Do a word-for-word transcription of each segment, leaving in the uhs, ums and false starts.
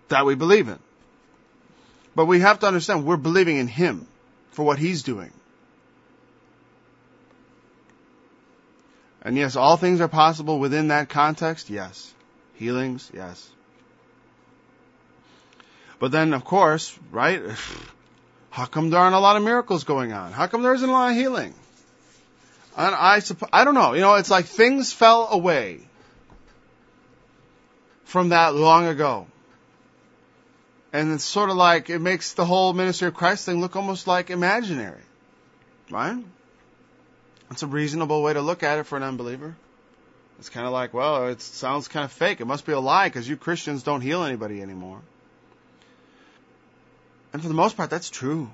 that we believe in. But we have to understand we're believing in Him for what He's doing. And yes, all things are possible within that context. Yes. Healings. Yes. But then, of course, right? How come there aren't a lot of miracles going on? How come there isn't a lot of healing? And I, I don't know. You know, it's like things fell away from that long ago. And it's sort of like, it makes the whole ministry of Christ thing look almost like imaginary. Right? It's a reasonable way to look at it for an unbeliever. It's kind of like, well, it sounds kind of fake. It must be a lie because you Christians don't heal anybody anymore. And for the most part, that's true.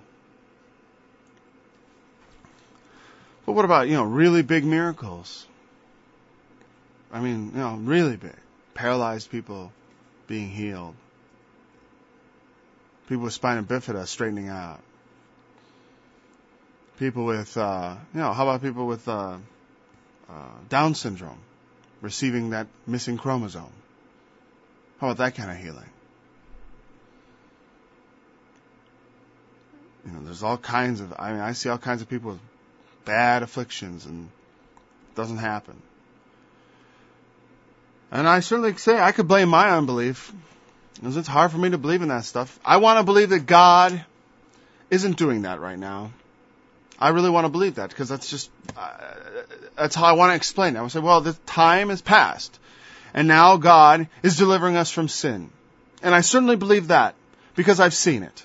But what about, you know, really big miracles? I mean, you know, really big. Paralyzed people being healed. People with spina bifida straightening out. People with, uh, you know, how about people with uh, uh, Down syndrome receiving that missing chromosome? How about that kind of healing? You know, there's all kinds of, I mean, I see all kinds of people with bad afflictions and it doesn't happen. And I certainly say I could blame my unbelief, because it's hard for me to believe in that stuff. I want to believe that God isn't doing that right now. I really want to believe that, because that's just, uh, that's how I want to explain it. I would say, well, the time has passed, and now God is delivering us from sin. And I certainly believe that, because I've seen it.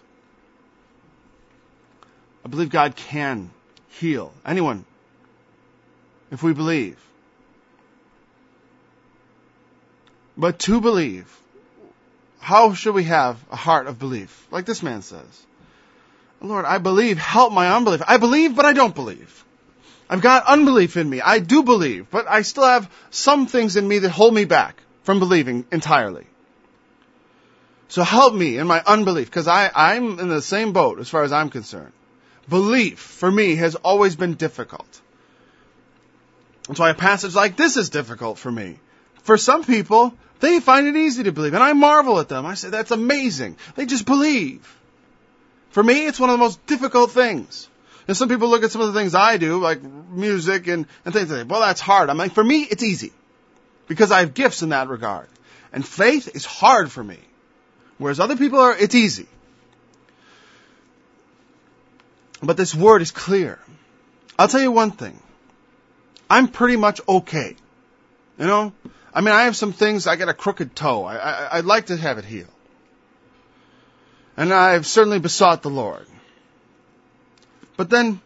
I believe God can heal anyone, if we believe. But to believe, how should we have a heart of belief? Like this man says, Lord, I believe, help my unbelief. I believe, but I don't believe. I've got unbelief in me. I do believe, but I still have some things in me that hold me back from believing entirely. So help me in my unbelief, because I, I'm in the same boat as far as I'm concerned. Belief, for me, has always been difficult. That's why a passage like this is difficult for me. For some people, they find it easy to believe, and I marvel at them. I say, that's amazing. They just believe. For me, it's one of the most difficult things. And some people look at some of the things I do, like music and, and things like that. Well, that's hard. I'm like, for me, it's easy. Because I have gifts in that regard. And faith is hard for me. Whereas other people are, it's easy. But this word is clear. I'll tell you one thing. I'm pretty much okay. You know? I mean, I have some things, I got a crooked toe. I, I, I'd like to have it healed. And I've certainly besought the Lord. But then,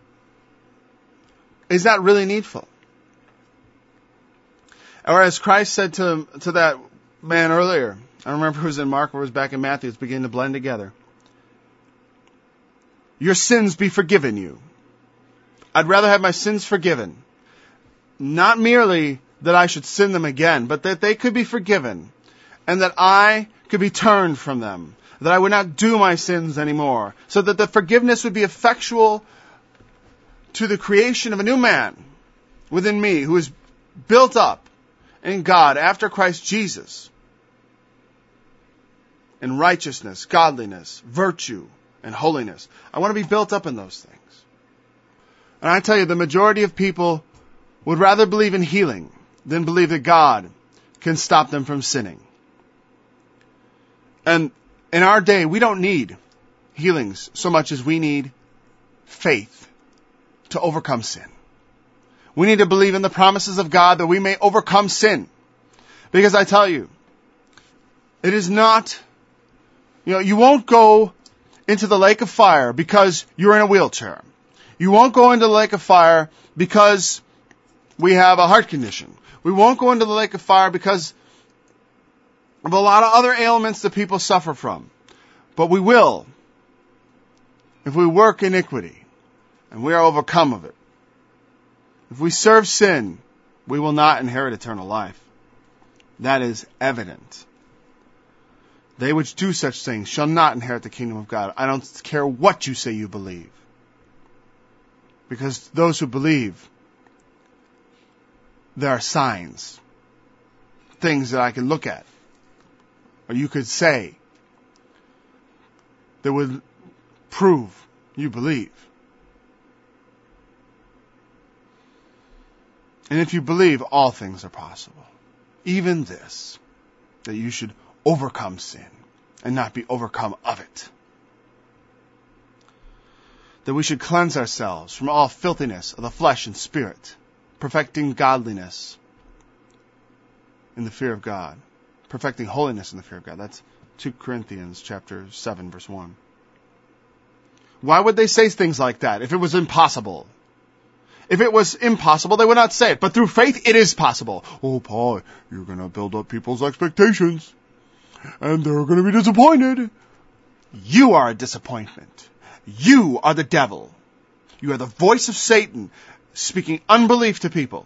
is that really needful? Or as Christ said to, to that man earlier, I remember it was in Mark or it was back in Matthew, it's beginning to blend together. Your sins be forgiven you. I'd rather have my sins forgiven. Not merely that I should sin them again, but that they could be forgiven. And that I could be turned from them. That I would not do my sins anymore. So that the forgiveness would be effectual to the creation of a new man within me who is built up in God after Christ Jesus. In righteousness, godliness, virtue, and holiness. I want to be built up in those things. And I tell you, the majority of people would rather believe in healing than believe that God can stop them from sinning. And in our day, we don't need healings so much as we need faith to overcome sin. We need to believe in the promises of God that we may overcome sin. Because I tell you, it is not, you know, you won't go into the lake of fire because you're in a wheelchair. You won't go into the lake of fire because we have a heart condition. We won't go into the lake of fire because of a lot of other ailments that people suffer from. But we will if we work iniquity and we are overcome of it. If we serve sin, we will not inherit eternal life. That is evident. They which do such things shall not inherit the kingdom of God. I don't care what you say you believe. Because those who believe, there are signs. Things that I can look at. Or you could say that would prove you believe. And if you believe, all things are possible. Even this, that you should overcome sin and not be overcome of it. That we should cleanse ourselves from all filthiness of the flesh and spirit, perfecting godliness in the fear of God, perfecting holiness in the fear of God. That's Second Corinthians chapter seven, verse one. Why would they say things like that if it was impossible? If it was impossible, they would not say it. But through faith, it is possible. Oh, Paul, you're going to build up people's expectations, and they're going to be disappointed. You are a disappointment. You are the devil. You are the voice of Satan speaking unbelief to people.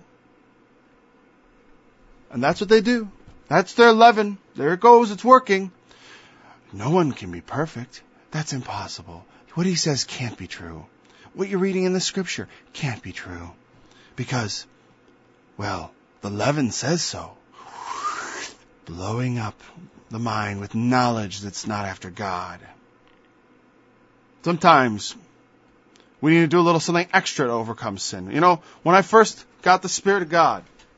And that's what they do. That's their leaven. There it goes. It's working. No one can be perfect. That's impossible. What he says can't be true. What you're reading in the scripture can't be true. Because, well, the leaven says so. Blowing up the mind with knowledge that's not after God. Sometimes we need to do a little something extra to overcome sin. You know, when I first got the Spirit of God,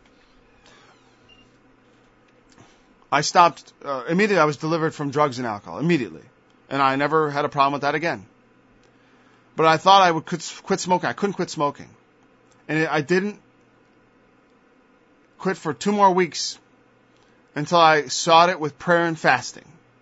I stopped, uh, immediately I was delivered from drugs and alcohol, immediately. And I never had a problem with that again. But I thought I would quit, quit smoking. I couldn't quit smoking. And I didn't quit for two more weeks until I sought it with prayer and fasting.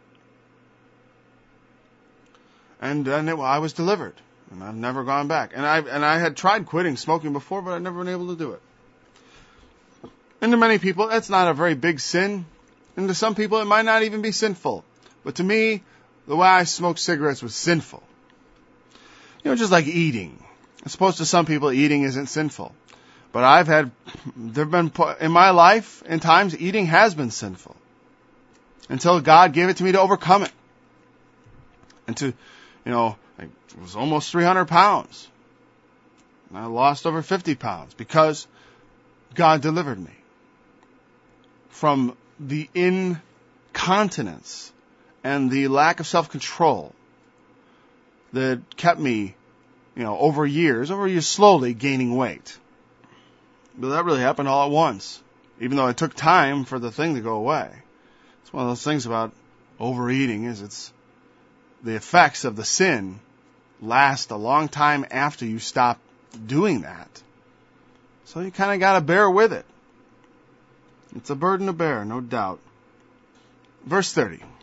And then it, well, I was delivered. And I've never gone back. And I and I had tried quitting smoking before, but I'd never been able to do it. And to many people, that's not a very big sin. And to some people, it might not even be sinful. But to me, the way I smoked cigarettes was sinful. You know, just like eating. I suppose to some people, eating isn't sinful. But I've had, there have been, in my life, in times, eating has been sinful. Until God gave it to me to overcome it. And to, you know, it was almost three hundred pounds. And I lost over fifty pounds because God delivered me from the incontinence and the lack of self-control that kept me, you know, over years, over years slowly gaining weight. But that really happened all at once, even though it took time for the thing to go away. It's one of those things about overeating is it's the effects of the sin last a long time after you stop doing that. So you kind of got to bear with it. It's a burden to bear, no doubt. Verse thirty.